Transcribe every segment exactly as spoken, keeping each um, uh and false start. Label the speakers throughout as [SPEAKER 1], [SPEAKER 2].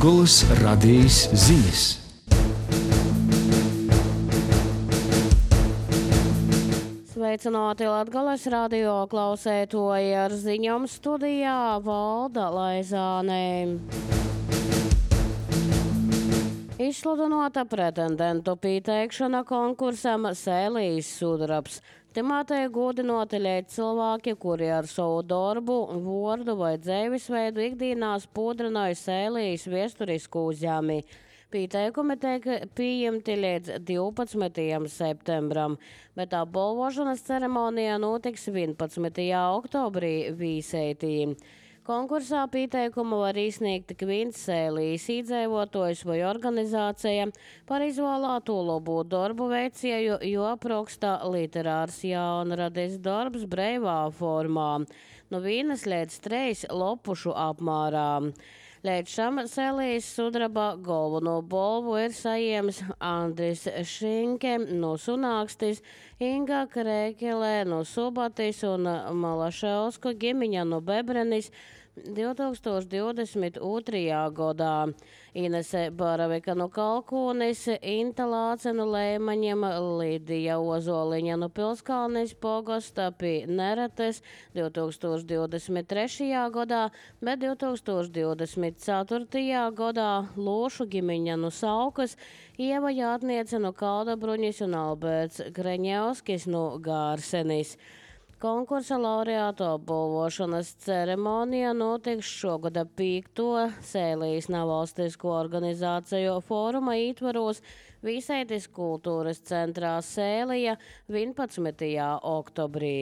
[SPEAKER 1] Latgoles radijas ziņas.
[SPEAKER 2] Sveicināti Latgoles radio klausētoji, ar ziņām studijā Valda Laizāne. Izsludinota pretendentu pieteikšana konkursam Sēlijas sudrabs. Temātē godinoti ļēt cilvēki, kuri ar savu darbu, vārdu vai dzīvesveidu ikdienās pūdrināja Sēlijas viesturisku uzņēmi. Pieteikumi tiek pieņemti līdz divpadsmitajam septembram, bet apbalvošanas ceremonija notiks vienpadsmitajā oktobrī Vīseitī. Konkursā pieteikumu var izsniegt tik viens Sēlijas iedzīvotājs vai organizācija par izvēlēto labu darbu veicēju, jo apraksta literārs jaunradis darbs breivā formā, no vienas līdz treis lopušu apmārā. Līdz šam Sēlijas sudraba galveno balvu ir saņēmis Andris Šinke no Sunākstis, Inga Krēkelē no Subatis un Malaševska ģimeņa no Bebrenis divi tūkstoši divdesmit otrajā gadā. Inese Baravika no Kalkūnis, Inta Lāce no Leimaņiem, Lidija Ozoliņa no Pilskalnis pogasta pie Neretes divi tūkstoši divdesmit trešajā gadā, bet divi tūkstoši divdesmit ceturtajā gadā Lošu ģimeņa no Saukas, Ieva Jātniece no Kaldabruņas un Alberts Greņevskis no Gārsenis. Konkursa laureātu apbalvošanas ceremonija notiks šogad piekto Sēlijas nevalstisko organizāciju fóruma ietvaros Vīseitis kultūras centrā Sēlija vienpadsmitajā oktobrī.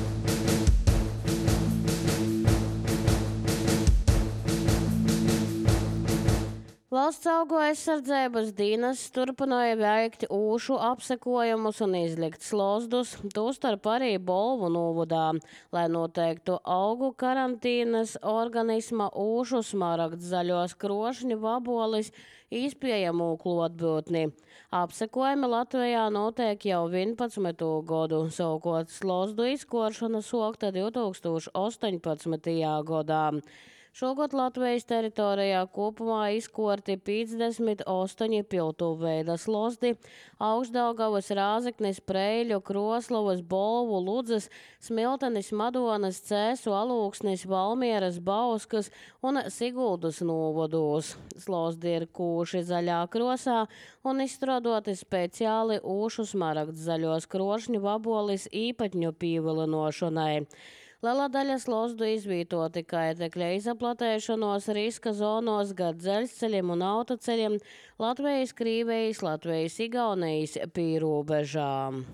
[SPEAKER 2] Valsts augu aizsardzības dienas turpināja veikt ūšu apsekojumus un izlikt slozdus, tostarp arī Bolvu novadā, lai noteiktu augu karantīnas organisma ūšu smaragds zaļos krošņu vabolis izpiejamu klotbūtni. Apsekojumi Latvijā notiek jau vienpadsmito gadu, savukārt slozdu izkoršana sokta divi tūkstoši astoņpadsmitajā gadā. Šogad Latvijas teritorijā kopumā izkorti piecdesmit astoņi piltuvu veida slozdi, Augšdaugavas, Rāzeknes, Preiļu, Kroslavas, Bolvu, Ludzas, Smiltenes, Madonas, Cēsu, Alūksnes, Valmieras, Bauskas un Siguldas novados. Slozdi ir kūši zaļā krosā un izstrādoti speciāli ūšu smaragds zaļos krošņu vabolis īpatņu pievilinošanai. Liela daļa slozdu izvietoti kaitekļa izaplatēšanos riska zonos gar dzeļceļiem un autoceļiem Latvijas, Krīvijas, Latvijas, Igaunijas pīrobežām.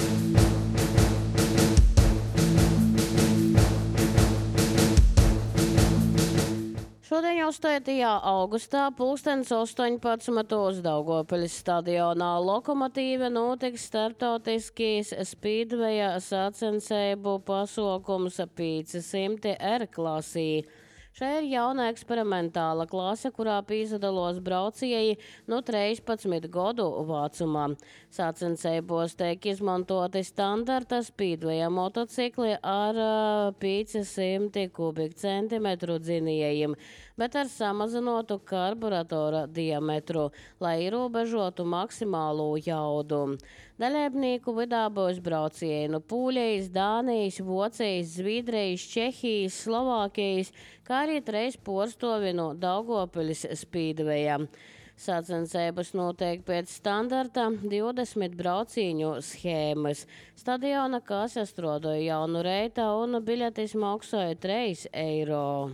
[SPEAKER 2] Šodien astotajā augustā pulkstens astoņpadsmitos Daugopiļas stadionā Lokomotīve notiks starptautiskīs spīdveja sacensību pasākums pieci simti R klasī. Šeit ir jauna eksperimentāla klase, kurā piedalās braucēji no trīspadsmit gadu vecumā. Sacensībos tiek izmantoti standarta spīdveja motocikli ar pieci simti kubikcentimetru dzinējiem, bet ar samazinātu karburatora diametru, lai ierobežotu maksimālo jaudu. Dalībnieku vidā būs braucēji no Pūļejas, Dānijas, Vocijas, Zviedrijas, Čehijas, Slovākijas, kā arī treis porstovi no Daugopiļas spīdveja. Sacensības notiek pēc standarta divdesmit braucīņu schēmas. Stadiona kase strādāja jaunu reita un biļetes maksāja trīs eiro.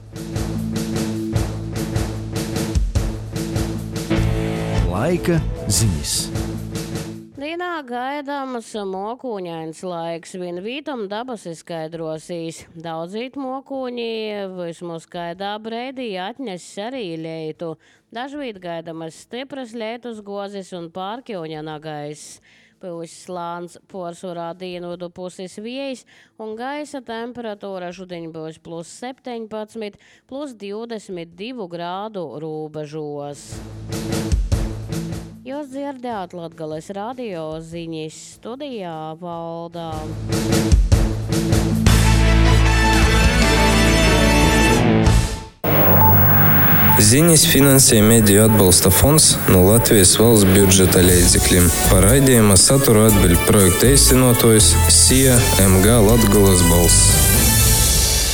[SPEAKER 1] Laika ziņas.
[SPEAKER 2] Dienā gaidāms mokūņains laiks, vien vītam dabas izskaidrosīs. Daudzīt mokūņi vismaz skaidā breidī atņesis arī leitu. Dažvīt gaidamas stipras leitus gozis un pārkļūņa nagais. Pūs slāns porsurā dienvidu puses vējs un gaisa temperatūra šodien būs plus septiņpadsmit, plus divdesmit divi grādu robežos. Jūs dzirdējāt Latgoles radio ziņas, studijā Valdā.
[SPEAKER 3] Ziņas finansē Mediju atbalsta fonds no Latvijas valsts budžeta līdzekļiem. Par raidījuma saturu atbild projekta īstenotājs S I A M G Latgulas balss.